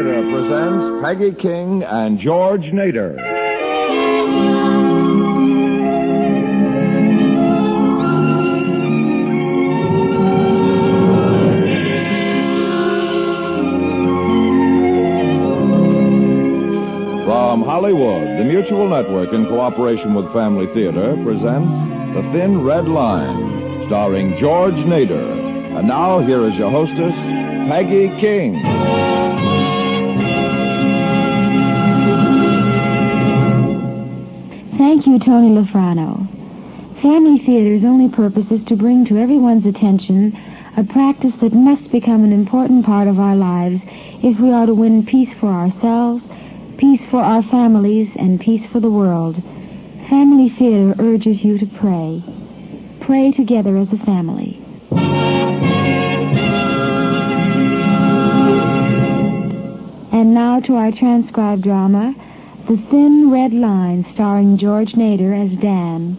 Theater presents Peggy King and George Nader. From Hollywood, the Mutual Network, in cooperation with Family Theater, presents The Thin Red Line, starring George Nader. And now, here is your hostess, Peggy King. Thank you, Tony Lafrano. Family Theater's only purpose is to bring to everyone's attention a practice that must become an important part of our lives if we are to win peace for ourselves, peace for our families, and peace for the world. Family Theater urges you to pray. Pray together as a family. And now to our transcribed drama, The Thin Red Line, starring George Nader as Dan.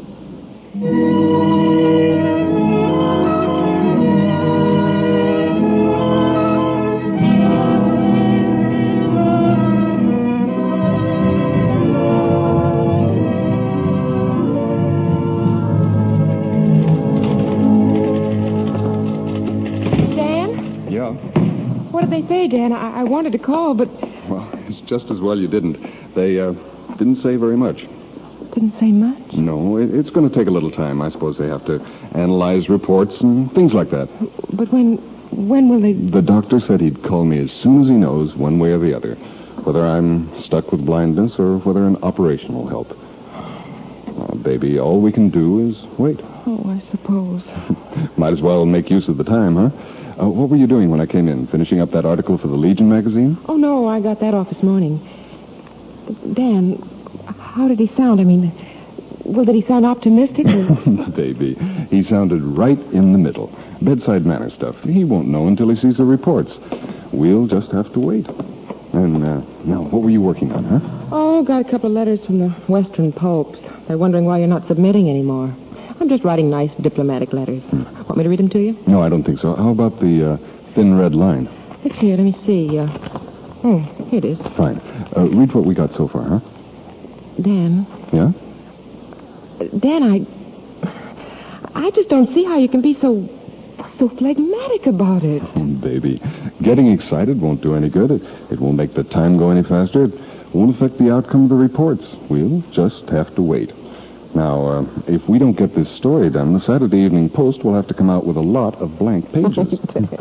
Say, Dan, I wanted to call, but... Well, it's just as well you didn't. They didn't say very much. Didn't say much? No, it's going to take a little time. I suppose they have to analyze reports and things like that. But when will they... The doctor said he'd call me as soon as he knows, one way or the other, whether I'm stuck with blindness or whether an operation will help. Oh, baby, all we can do is wait. Oh, I suppose. Might as well make use of the time, huh? What were you doing when I came in? Finishing up that article for the Legion magazine? Oh, no, I got that off this morning. Dan, how did he sound? I mean, did he sound optimistic? Or... Baby, he sounded right in the middle. Bedside manner stuff. He won't know until he sees the reports. We'll just have to wait. And, now, what were you working on, huh? Oh, got a couple of letters from the Western popes. They're wondering why you're not submitting anymore. I'm just writing nice diplomatic letters. Want me to read them to you? No, I don't think so. How about the Thin Red Line? It's here. Let me see. Here it is. Fine. Read what we got so far, huh? Dan. Yeah? Dan, I just don't see how you can be so phlegmatic about it. Oh, baby, getting excited won't do any good. It won't make the time go any faster. It won't affect the outcome of the reports. We'll just have to wait. Now, if we don't get this story done, the Saturday Evening Post will have to come out with a lot of blank pages.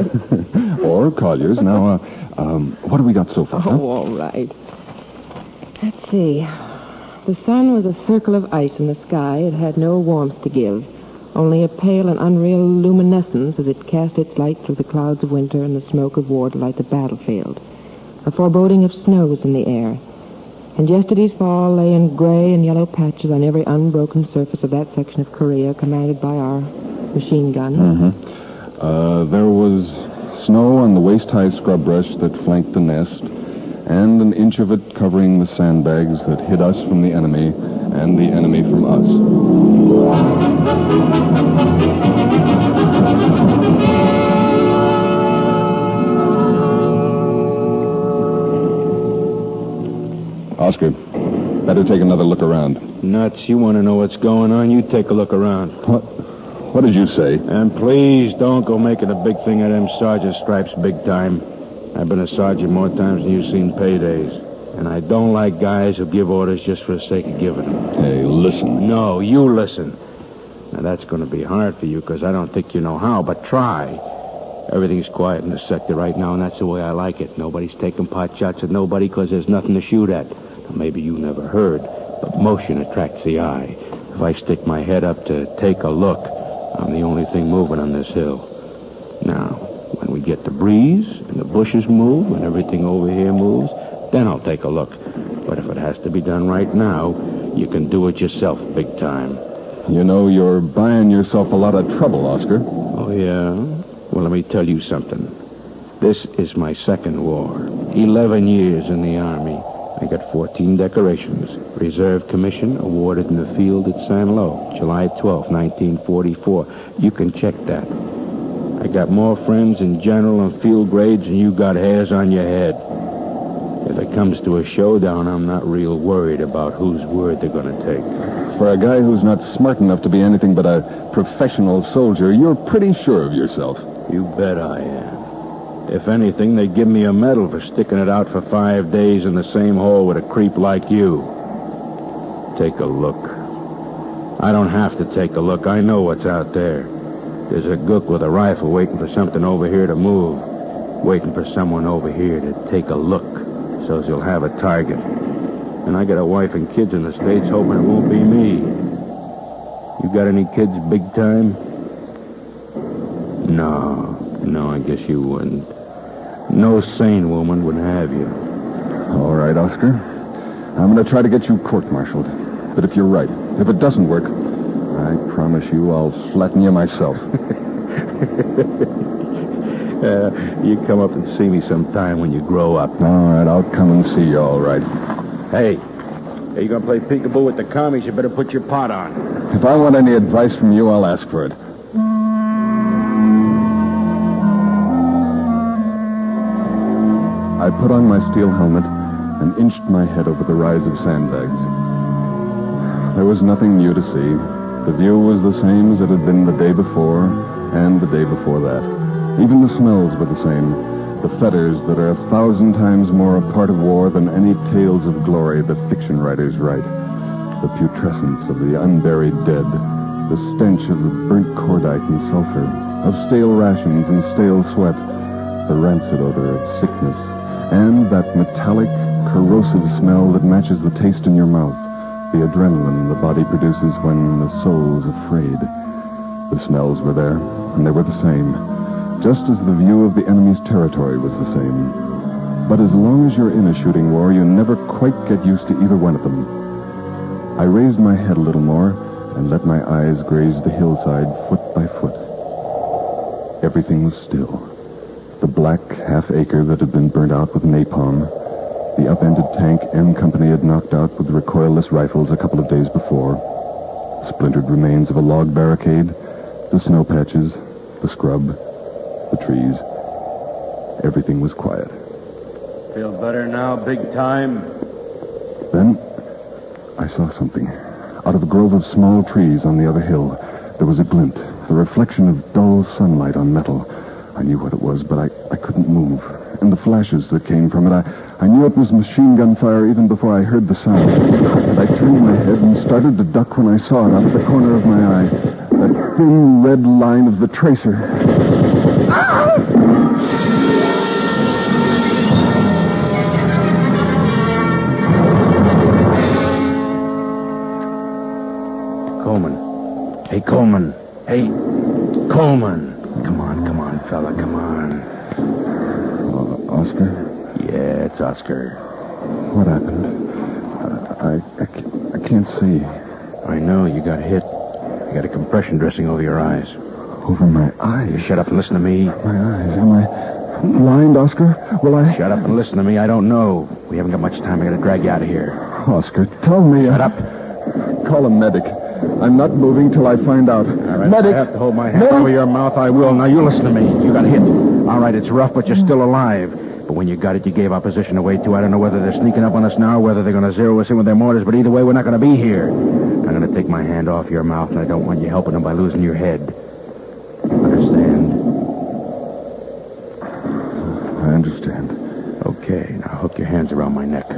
Or Collier's. Now, what have we got so far? Oh, all right. Let's see. The sun was a circle of ice in the sky. It had no warmth to give, only a pale and unreal luminescence as it cast its light through the clouds of winter and the smoke of war to light the battlefield. A foreboding of snow was in the air. And yesterday's fall lay in gray and yellow patches on every unbroken surface of that section of Korea commanded by our machine gun. Mm-hmm. There was snow on the waist-high scrub brush that flanked the nest, and an inch of it covering the sandbags that hid us from the enemy and the enemy from us. Oscar, better take another look around. Nuts. You want to know what's going on? You take a look around. What did you say? And please don't go making a big thing of them sergeant stripes big time. I've been a sergeant more times than you've seen paydays. And I don't like guys who give orders just for the sake of giving them. Hey, listen. No, you listen. Now, that's going to be hard for you because I don't think you know how, but try. Everything's quiet in the sector right now, and that's the way I like it. Nobody's taking pot shots at nobody because there's nothing to shoot at. Maybe you never heard, but motion attracts the eye. If I stick my head up to take a look, I'm the only thing moving on this hill. Now, when we get the breeze, and the bushes move, and everything over here moves, then I'll take a look. But if it has to be done right now, you can do it yourself big time. You know, you're buying yourself a lot of trouble, Oscar. Oh, yeah? Well, let me tell you something. This is my second war. 11 years in the Army. I got 14 decorations. Reserve commission awarded in the field at San Lo, July 12, 1944. You can check that. I got more friends in general and field grades than you got hairs on your head. If it comes to a showdown, I'm not real worried about whose word they're going to take. For a guy who's not smart enough to be anything but a professional soldier, you're pretty sure of yourself. You bet I am. If anything, they'd give me a medal for sticking it out for 5 days in the same hole with a creep like you. Take a look. I don't have to take a look. I know what's out there. There's a gook with a rifle waiting for something over here to move. Waiting for someone over here to take a look so he'll have a target. And I got a wife and kids in the States hoping it won't be me. You got any kids big time? No, I guess you wouldn't. No sane woman would have you. All right, Oscar. I'm going to try to get you court-martialed. But if you're right, if it doesn't work, I promise you I'll flatten you myself. You come up and see me sometime when you grow up. All right, I'll come and see you, all right. Hey, you going to play peekaboo with the commies, you better put your pot on. If I want any advice from you, I'll ask for it. I put on my steel helmet and inched my head over the rise of sandbags. There was nothing new to see. The view was the same as it had been the day before and the day before that. Even the smells were the same. The fetters that are 1,000 times more a part of war than any tales of glory that fiction writers write. The putrescence of the unburied dead. The stench of the burnt cordite and sulfur. Of stale rations and stale sweat. The rancid odor of sickness. And that metallic, corrosive smell that matches the taste in your mouth. The adrenaline the body produces when the soul's afraid. The smells were there, and they were the same. Just as the view of the enemy's territory was the same. But as long as you're in a shooting war, you never quite get used to either one of them. I raised my head a little more and let my eyes graze the hillside foot by foot. Everything was still. The black half-acre that had been burnt out with napalm, the upended tank M Company had knocked out with recoilless rifles a couple of days before, splintered remains of a log barricade, the snow patches, the scrub, the trees. Everything was quiet. Feel better now, big time? Then I saw something. Out of a grove of small trees on the other hill, there was a glint, the reflection of dull sunlight on metal. I knew what it was, but I couldn't move. And the flashes that came from it, I knew it was machine gun fire even before I heard the sound. I turned my head and started to duck when I saw it out of the corner of my eye. That thin red line of the tracer. Coleman. Hey, Coleman. Hey, Coleman. Come on, fella, come on. Oscar? Yeah, it's Oscar. What happened? I can't see. I know, you got hit. You got a compression dressing over your eyes. Over my eyes? You shut up and listen to me. My eyes? Am I blind, Oscar? Will I... Shut up and listen to me. I don't know. We haven't got much time. I gotta drag you out of here. Oscar, tell me... Shut up. Call a medic. I'm not moving till I find out. All right, medic! if I have to hold my hand over your mouth, I will. Now, you listen to me. You got hit. All right, it's rough, but you're still alive. But when you got it, you gave our position away, too. I don't know whether they're sneaking up on us now or whether they're going to zero us in with their mortars, but either way, we're not going to be here. I'm going to take my hand off your mouth, and I don't want you helping them by losing your head. Understand? I understand. Okay, now hook your hands around my neck.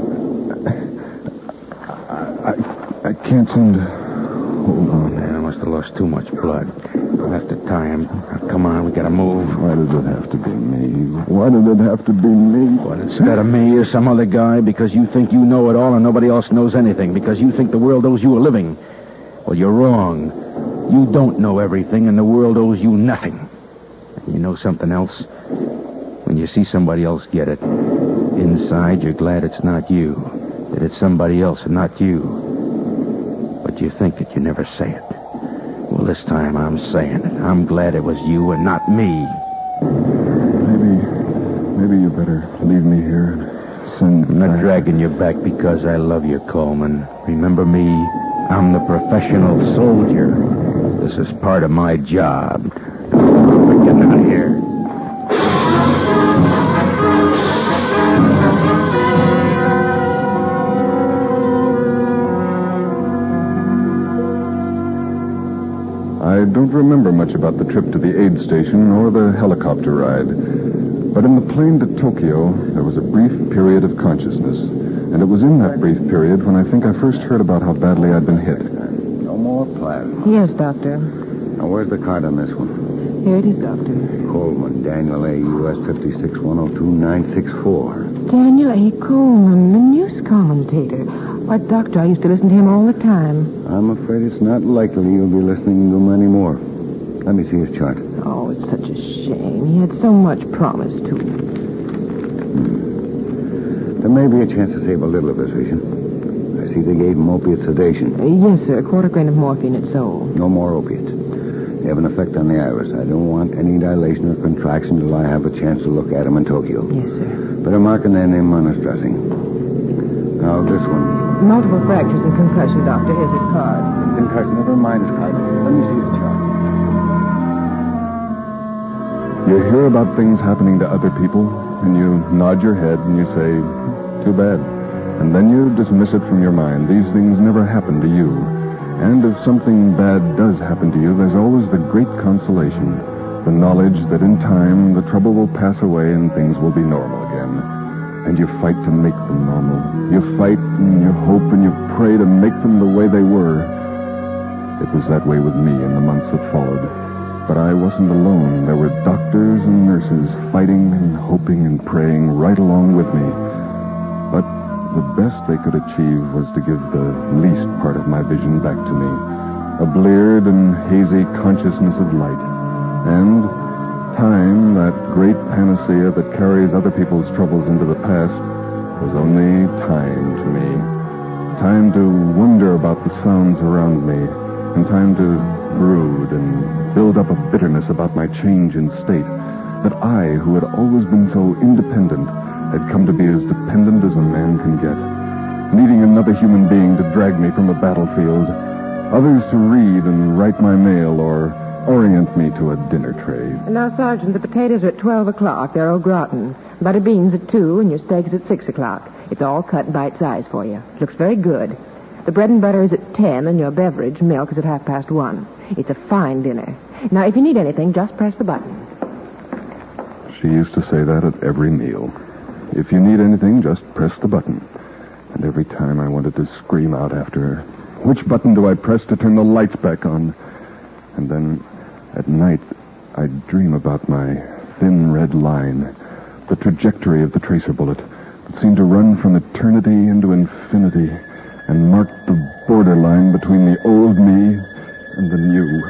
I can't seem to hold on. Man, I must have lost too much blood. I'll have to tie him. Now, come on, we got to move. Why does it have to be me? Why did it have to be me? Well, instead of me or some other guy, because you think you know it all and nobody else knows anything, because you think the world owes you a living. Well, you're wrong. You don't know everything, and the world owes you nothing. And you know something else? When you see somebody else get it, inside you're glad it's not you, that it's somebody else and not you. But you think that you never say it. Well, this time I'm saying it. I'm glad it was you and not me. Maybe you better leave me here and send... I'm not dragging you back because I love you, Coleman. Remember me? I'm the professional soldier. This is part of my job. We're getting out of here. about the trip to the aid station or the helicopter ride. But in the plane to Tokyo, there was a brief period of consciousness. And it was in that brief period when I think I first heard about how badly I'd been hit. No more plasma. Yes, Doctor. Now, where's the card on this one? Here it is, Doctor. Coleman, Daniel A. U.S. 56102-964. Daniel A. Coleman, the news commentator. Why, Doctor, I used to listen to him all the time. I'm afraid it's not likely you'll be listening to him anymore. Let me see his chart. Oh, it's such a shame. He had so much promise, too. There may be a chance to save a little of his vision. I see they gave him opiate sedation. Yes, sir. A quarter grain of morphine at Seoul. No more opiates. They have an effect on the iris. I don't want any dilation or contraction till I have a chance to look at him in Tokyo. Yes, sir. Better marking their name on his dressing. Now, this one. Multiple fractures and concussion, Doctor. Here's his card. Concussion. Never mind his card. Let me see his chart. You hear about things happening to other people, and you nod your head and you say, too bad. And then you dismiss it from your mind. These things never happen to you. And if something bad does happen to you, there's always the great consolation, the knowledge that in time the trouble will pass away and things will be normal again. And you fight to make them normal. You fight and you hope and you pray to make them the way they were. It was that way with me in the months that followed. But I wasn't alone. There were doctors and nurses fighting and hoping and praying right along with me. But the best they could achieve was to give the least part of my vision back to me. A bleared and hazy consciousness of light. And time, that great panacea that carries other people's troubles into the past, was only time to me. Time to wonder about the sounds around me, and time to brood and build up a bitterness about my change in state, that I, who had always been so independent, had come to be as dependent as a man can get, needing another human being to drag me from a battlefield, others to read and write my mail or orient me to a dinner tray. Now, Sergeant, the potatoes are at 12 o'clock. They're au gratin. Butter beans at 2, and your steak is at 6 o'clock. It's all cut bite size for you. Looks very good. The bread and butter is at 10, and your beverage, milk, is at 1:30. It's a fine dinner. Now, if you need anything, just press the button. She used to say that at every meal. If you need anything, just press the button. And every time I wanted to scream out after her, which button do I press to turn the lights back on? And then, at night, I'd dream about my thin red line, the trajectory of the tracer bullet that seemed to run from eternity into infinity and marked the borderline between the old me and the new.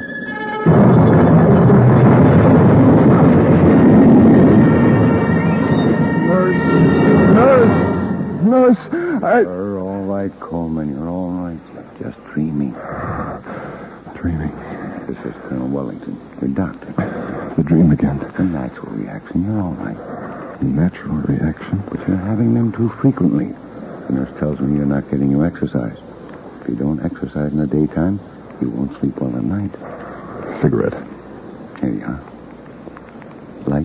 Nurse, You're all right, Coleman. You're all right. Just dreaming. Dreaming. This is Colonel Wellington, your doctor. The dream again. It's a natural reaction. You're all right. Natural reaction? But you're having them too frequently. The nurse tells me you're not getting your exercise. If you don't exercise in the daytime, you won't sleep well at night. Cigarette. Here you are. Light.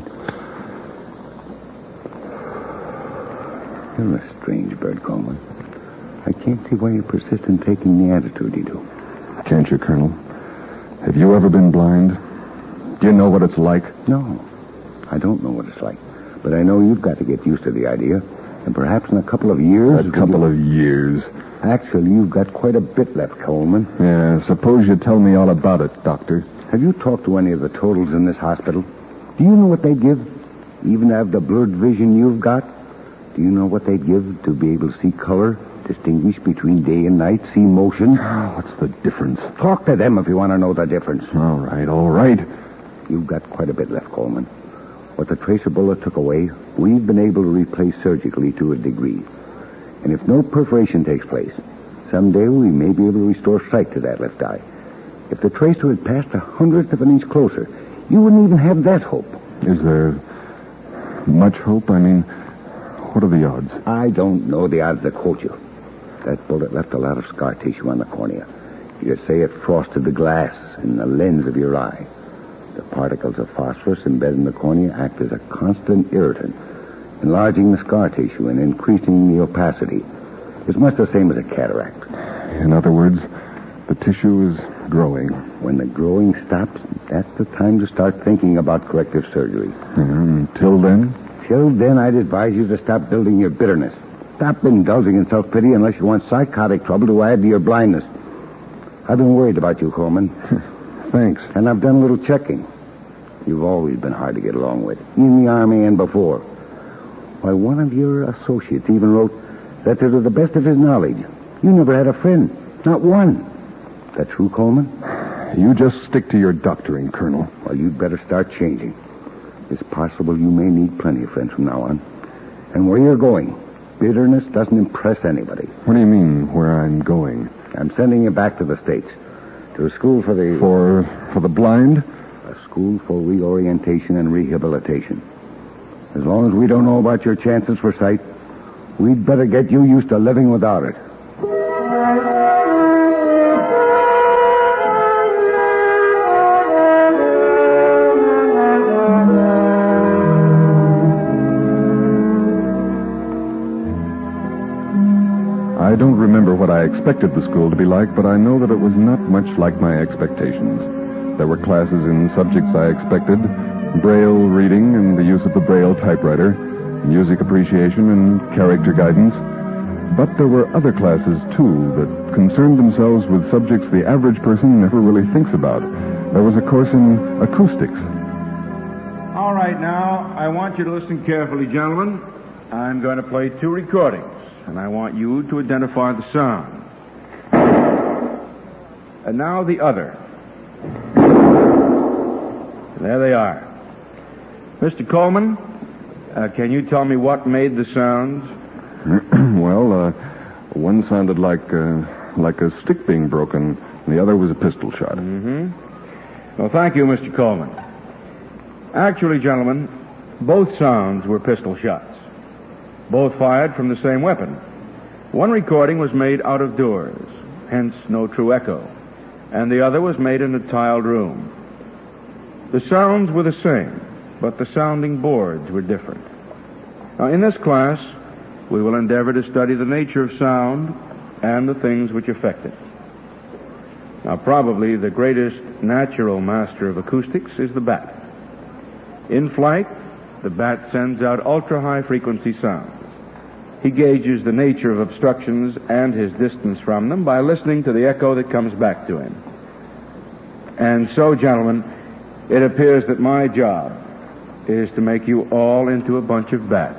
You're a strange bird, Coleman. I can't see why you persist in taking the attitude you do. Can't you, Colonel? Have you ever been blind? Do you know what it's like? No, I don't know what it's like. But I know you've got to get used to the idea. And perhaps in a couple of years... A couple of years. Actually, you've got quite a bit left, Coleman. Yeah, suppose you tell me all about it, Doctor. Have you talked to any of the totals in this hospital? Do you know what they'd give? Even to have the blurred vision you've got? Do you know what they'd give to be able to see color, distinguish between day and night, see motion? What's the difference? Talk to them if you want to know the difference. All right. You've got quite a bit left, Coleman. What the tracer bullet took away, we've been able to replace surgically to a degree. And if no perforation takes place, someday we may be able to restore sight to that left eye. If the tracer had passed 1/100th of an inch closer, you wouldn't even have that hope. Is there much hope? I mean, what are the odds? I don't know the odds that quote you. That bullet left a lot of scar tissue on the cornea. You say it frosted the glass in the lens of your eye. The particles of phosphorus embedded in the cornea act as a constant irritant, enlarging the scar tissue and increasing the opacity. It's much the same as a cataract. In other words, the tissue is growing. When the growing stops, That's the time to start thinking about corrective surgery. Until then? Till then, I'd advise you to stop building your bitterness. Stop indulging in self-pity unless you want psychotic trouble to add to your blindness. I've been worried about you, Coleman. Thanks. And I've done a little checking. You've always been hard to get along with, in the Army and before. Why, one of your associates even wrote that to the best of his knowledge, you never had a friend. Not one. Is that true, Coleman? You just stick to your doctoring, Colonel. Well, you'd better start changing. It's possible you may need plenty of friends from now on. And where you're going, bitterness doesn't impress anybody. What do you mean, where I'm going? I'm sending you back to the States. To a school for the... For the blind? A school for reorientation and rehabilitation. As long as we don't know about your chances for sight, we'd better get you used to living without it. I don't remember what I expected the school to be like, but I know that it was not much like my expectations. There were classes in subjects I expected, Braille reading and the use of the Braille typewriter, music appreciation and character guidance. But there were other classes, too, that concerned themselves with subjects the average person never really thinks about. There was a course in acoustics. All right, now, I want you to listen carefully, gentlemen. I'm going to play 2 recordings, and I want you to identify the sound. And now the other. There they are. Mr. Coleman, can you tell me what made the sounds? Well, one sounded like a stick being broken, and the other was a pistol shot. Mm-hmm. Well, thank you, Mr. Coleman. Actually, gentlemen, both sounds were pistol shots. Both fired from the same weapon. One recording was made out of doors, hence no true echo, and the other was made in a tiled room. The sounds were the same, but the sounding boards were different. Now, in this class, we will endeavor to study the nature of sound and the things which affect it. Now, probably the greatest natural master of acoustics is the bat. In flight, the bat sends out ultra-high frequency sounds. He gauges the nature of obstructions and his distance from them by listening to the echo that comes back to him. And so, gentlemen, it appears that my job is to make you all into a bunch of bats.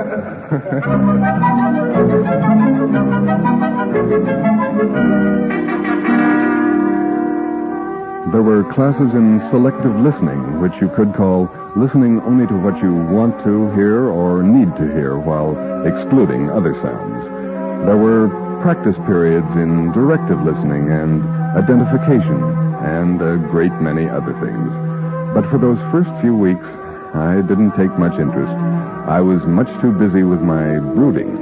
There were classes in selective listening, which you could call listening only to what you want to hear or need to hear while excluding other sounds. There were practice periods in directive listening and identification and a great many other things. But for those first few weeks, I didn't take much interest. I was much too busy with my brooding.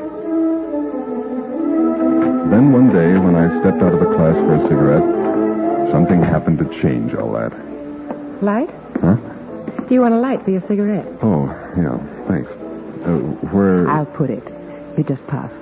Then one day, when I stepped out of the class for a cigarette, something happened to change all that. Light? Huh? Do you want a light for your cigarette? Oh, yeah, thanks. Where... I'll put it. You just puff.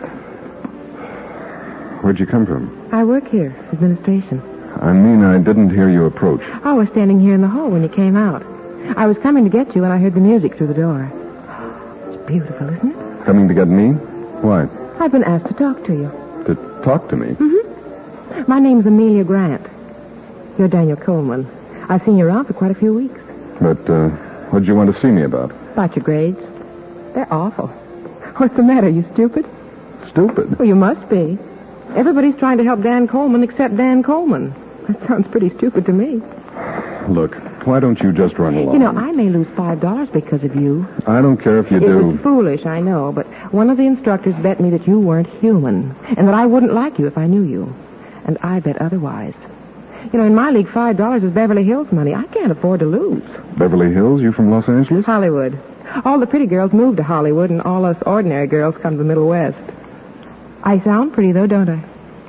Where'd you come from? I work here, administration. I mean, I didn't hear you approach. I was standing here in the hall when you came out. I was coming to get you, and I heard the music through the door. It's beautiful, isn't it? Coming to get me? Why? I've been asked to talk to you. To talk to me? Mm-hmm. My name's Amelia Grant. You're Daniel Coleman. I've seen you around for quite a few weeks. But, what'd you want to see me about? About your grades. They're awful. What's the matter, you stupid? Stupid? Well, you must be. Everybody's trying to help Dan Coleman except Dan Coleman. That sounds pretty stupid to me. Look, why don't you just run along? You know, I may lose $5 because of you. I don't care if you It do. was foolish, I know, but one of the instructors bet me that you weren't human, and that I wouldn't like you if I knew you. And I bet otherwise. You know, in my league, $5 is Beverly Hills money. I can't afford to lose. Beverly Hills? You from Los Angeles? Hollywood. All the pretty girls move to Hollywood, and all us ordinary girls come to the Middle West. I sound pretty, though, don't I?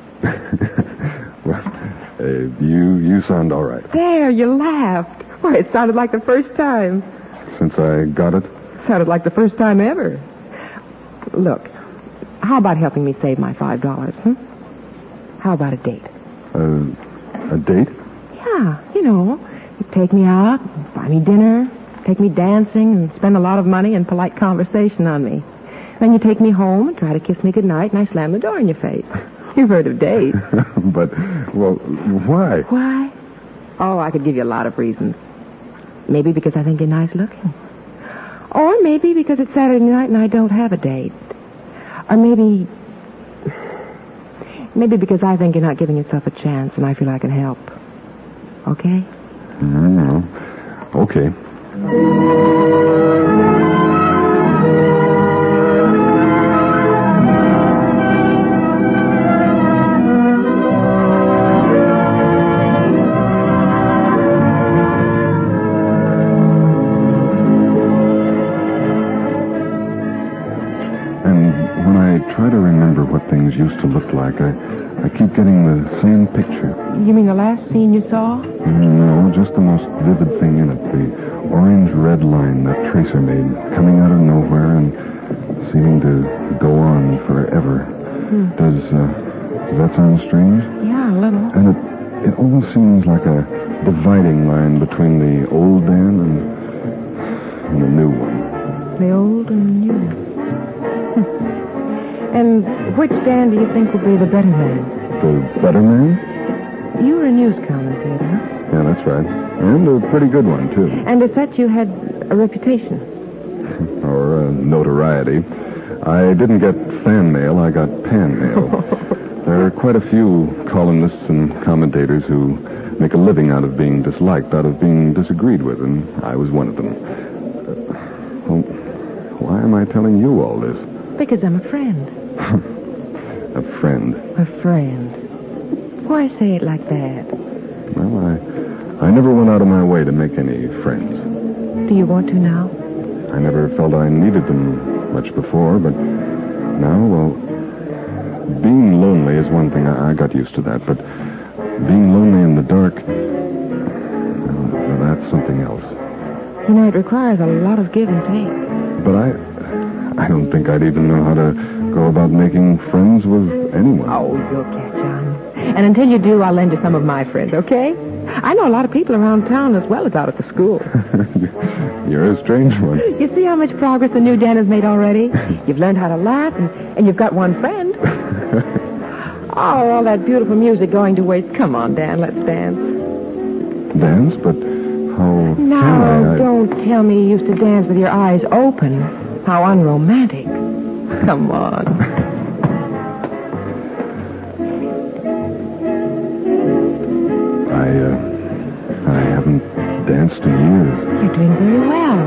Well, you sound all right. There, you laughed. Why, it sounded like the first time. Since I got it? Sounded like the first time ever. Look, how about helping me save my $5, How about a date? A date? Yeah, you know, You take me out, buy me dinner, take me dancing, and spend a lot of money and polite conversation on me. Then you take me home and try to kiss me goodnight, and I slam the door in your face. You've heard of dates. But, well, why? Why? Oh, I could give you a lot of reasons. Maybe because I think you're nice looking. Or maybe because it's Saturday night and I don't have a date. Or maybe because I think you're not giving yourself a chance and I feel I can help. Okay? No. Okay. Try to remember what things used to look like. I keep getting the same picture. You mean the last scene you saw? No, just the most vivid thing in it. The orange-red line that Tracer made, coming out of nowhere and seeming to go on forever. Does that sound strange? Yeah, a little. And it almost seems like a dividing line between the old Dan and the new one. The old and new. And which Dan do you think will be the better man? The better man? You were a news commentator. Yeah, that's right. And a pretty good one, too. And as such, you had a reputation. Or notoriety. I didn't get fan mail, I got pan mail. There are quite a few columnists and commentators who make a living out of being disliked, out of being disagreed with, and I was one of them. Well, why am I telling you all this? Because I'm a friend. A friend. A friend. Why say it like that? Well, I never went out of my way to make any friends. Do you want to now? I never felt I needed them much before, but now, well, being lonely is one thing. I got used to that, but being lonely in the dark, well, that's something else. You know, it requires a lot of give and take. But I don't think I'd even know how to go about making friends with anyone. Oh, you'll catch on. And until you do, I'll lend you some of my friends, okay? I know a lot of people around town as well as out at the school. You're a strange one. You see how much progress the new Dan has made already? You've learned how to laugh, and you've got one friend. Oh, all that beautiful music going to waste. Come on, Dan, let's dance. Dance? But how now, can I? Don't tell me you used to dance with your eyes open. How unromantic. Come on. I haven't danced in years. You're doing very well.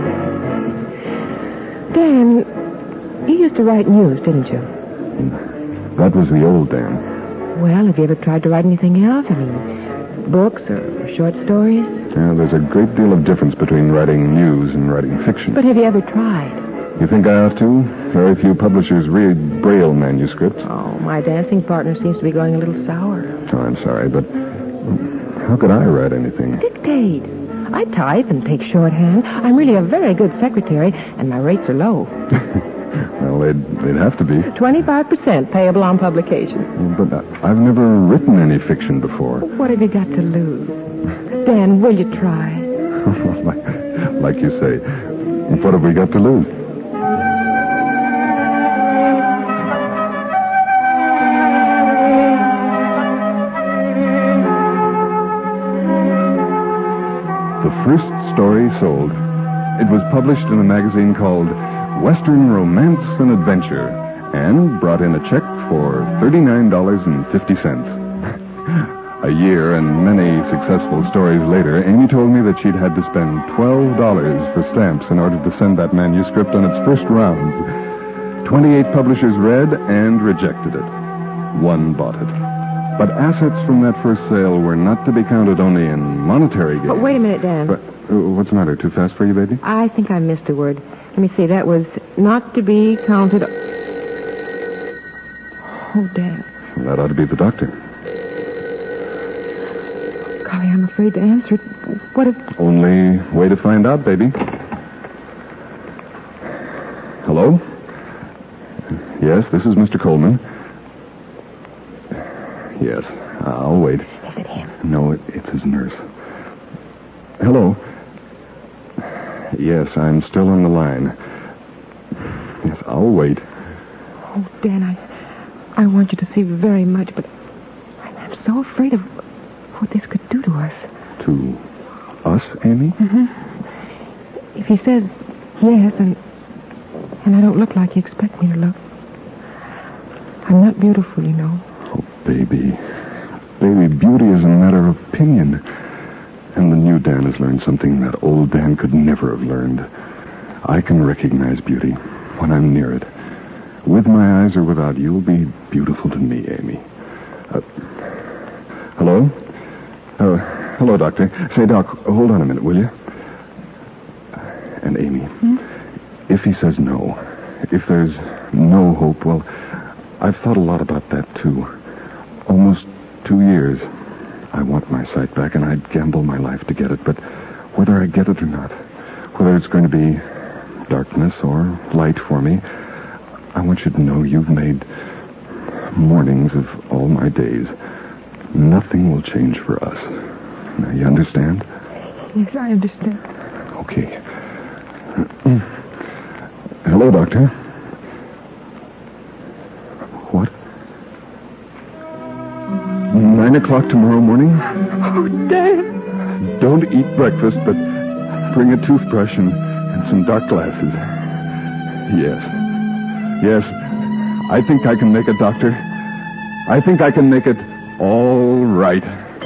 Dan, you used to write news, didn't you? That was the old Dan. Well, have you ever tried to write anything else? Any books or short stories? Yeah, there's a great deal of difference between writing news and writing fiction. But have you ever tried? You think I ought to? Very few publishers read Braille manuscripts. Oh, my dancing partner seems to be going a little sour. Oh, I'm sorry, but how could I write anything? Dictate. I type and take shorthand. I'm really a very good secretary, and my rates are low. Well, they'd have to be. 25% payable on publication. But I've never written any fiction before. What have you got to lose? Dan, will you try? Like you say. What have we got to lose? The first story sold. It was published in a magazine called Western Romance and Adventure and brought in a check for $39.50. A year and many successful stories later, Amy told me that she'd had to spend $12 for stamps in order to send that manuscript on its first round. 28 publishers read and rejected it. One bought it. But assets from that first sale were not to be counted only in monetary gains. But wait a minute, Dan. But, what's the matter? Too fast for you, baby? I think I missed a word. Let me see. That was not to be counted. Oh, Dan. That ought to be the doctor. Golly, I'm afraid to answer it. What if... Only way to find out, baby. Hello? Yes, this is Mr. Coleman. Yes, I'll wait. Is it him? No, it's his nurse. Hello. Yes, I'm still on the line. Yes, I'll wait. Oh, Dan, I want you to see very much, but I'm so afraid of what this could do to us. To us, Amy? Mm-hmm. If he says yes, and I don't look like you expect me to look, I'm not beautiful, you know. Oh, baby. Baby, beauty is a matter of opinion. And the new Dan has learned something that old Dan could never have learned. I can recognize beauty when I'm near it. With my eyes or without, you'll be beautiful to me, Amy. Hello? Hello, Doctor. Say, Doc, hold on a minute, will you? And Amy, if he says no, if there's no hope, well, I've thought a lot about that, too. Almost 2 years. I want my sight back, and I'd gamble my life to get it, but whether I get it or not, whether it's going to be darkness or light for me, I want you to know you've made mornings of all my days. Nothing will change for us. Now, you understand? Yes, I understand. Okay. Hello, Doctor. What? 9 o'clock tomorrow morning? Oh, Dan. Don't eat breakfast, but bring a toothbrush and some dark glasses. Yes. Yes. I think I can make it, Doctor. I think I can make it all right.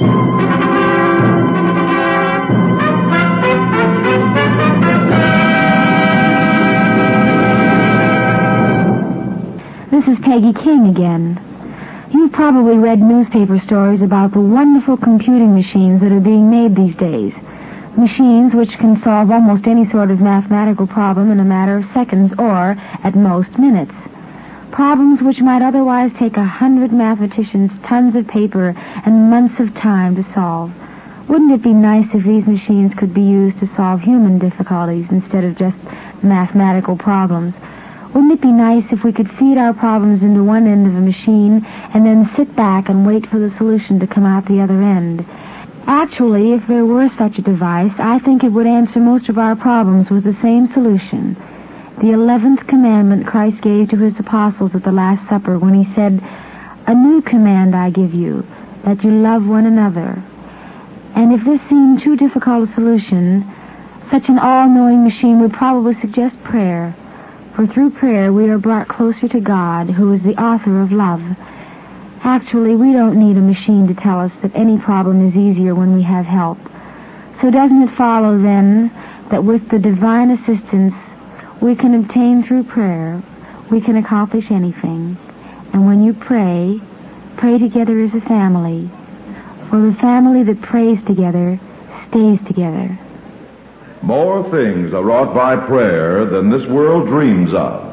This is Peggy King again. You've probably read newspaper stories about the wonderful computing machines that are being made these days. Machines which can solve almost any sort of mathematical problem in a matter of seconds or, at most, minutes. Problems which might otherwise take 100 mathematicians tons of paper and months of time to solve. Wouldn't it be nice if these machines could be used to solve human difficulties instead of just mathematical problems? Wouldn't it be nice if we could feed our problems into one end of a machine and then sit back and wait for the solution to come out the other end? Actually, if there were such a device, I think it would answer most of our problems with the same solution. The 11th commandment Christ gave to his apostles at the Last Supper when he said, "A new command I give you, that you love one another." And if this seemed too difficult a solution, such an all-knowing machine would probably suggest prayer. For through prayer we are brought closer to God, who is the author of love. Actually, we don't need a machine to tell us that any problem is easier when we have help. So doesn't it follow, then, that with the divine assistance we can obtain through prayer, we can accomplish anything? And when you pray, pray together as a family. For the family that prays together stays together. More things are wrought by prayer than this world dreams of.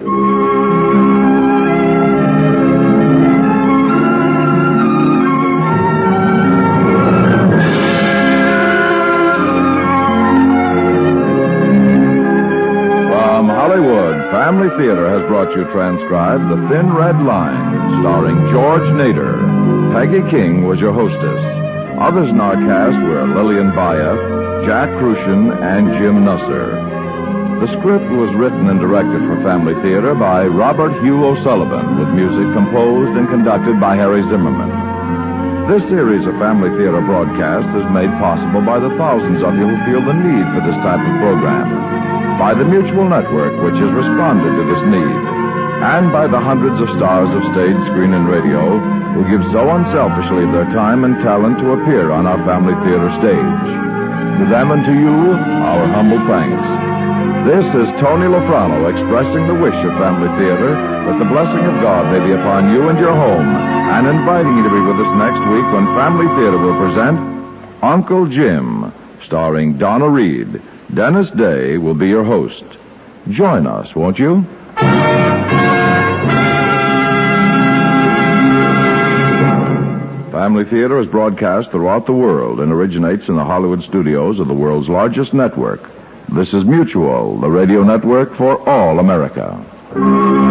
From Hollywood, Family Theater has brought you transcribed The Thin Red Line, starring George Nader. Peggy King was your hostess. Others in our cast were Lillian Bayef, Jack Crucian, and Jim Nusser. The script was written and directed for Family Theater by Robert Hugh O'Sullivan, with music composed and conducted by Harry Zimmerman. This series of Family Theater broadcasts is made possible by the thousands of you who feel the need for this type of program, by the Mutual Network, which has responded to this need, and by the hundreds of stars of stage, screen, and radio who give so unselfishly their time and talent to appear on our Family Theater stage. To them and to you, our humble thanks. This is Tony Lofrano expressing the wish of Family Theater that the blessing of God may be upon you and your home, and inviting you to be with us next week when Family Theater will present Uncle Jim, starring Donna Reed. Dennis Day will be your host. Join us, won't you? Family Theater is broadcast throughout the world and originates in the Hollywood studios of the world's largest network. This is Mutual, the radio network for all America.